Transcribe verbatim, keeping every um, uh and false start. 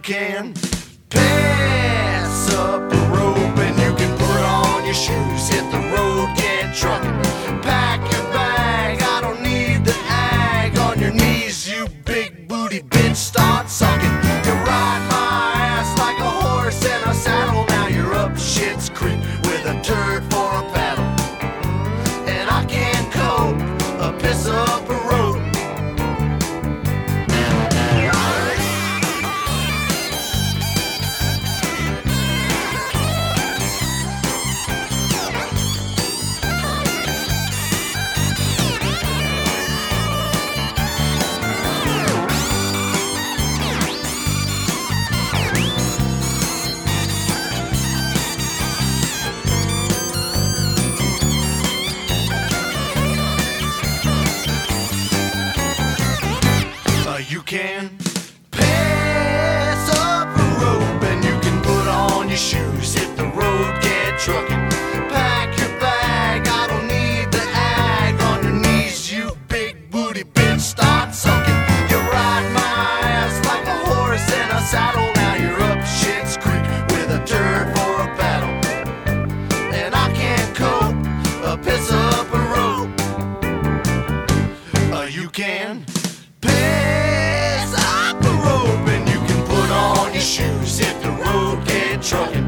can pass up a rope and you can put on your shoes, hit the road, get trucking, pack your bag. I don't need the ag on your knees, you big booty bitch, start sucking. You ride my ass like a horse in a saddle. Now you're up shit's creek with a turd for a paddle, and I can't cope a piss up a rope. You can pass up a rope and you can put on your shoes, hit the road, get trucking, pack your bag. I don't need the ag on your knees, you big booty bitch, start sucking. You ride my ass like a horse in a saddle. Now you're up shit's creek with a turd for a paddle, and I can't cope a piss up a rope. Uh, you can pass up a rope and you can put on your shoes, hit the road, get trucking,